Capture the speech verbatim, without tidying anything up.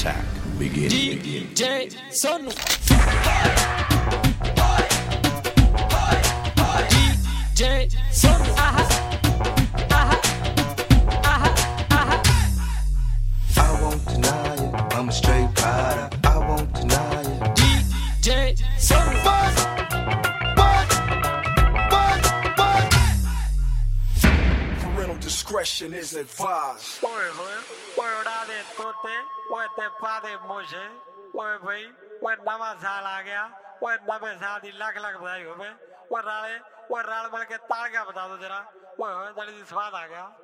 attack begins. D J Sonu. D J Sonu. Aha. Aha. Aha. Aha. I won't deny it. I'm a straight rider. I won't deny it. D J Sonu. What? What? What? What? Parental discretion is advised. ओए होए ओए उड़ा दे तोते ओए ते पा दे मुझे ओए भाई ओए नवा साल आ गया ओए नवे साल दी लाख लाख बधाई होवे ओए राले ओए राल मिल के ताल क्या बता दो जरा ओए होए जल्दी स्वाद आ गया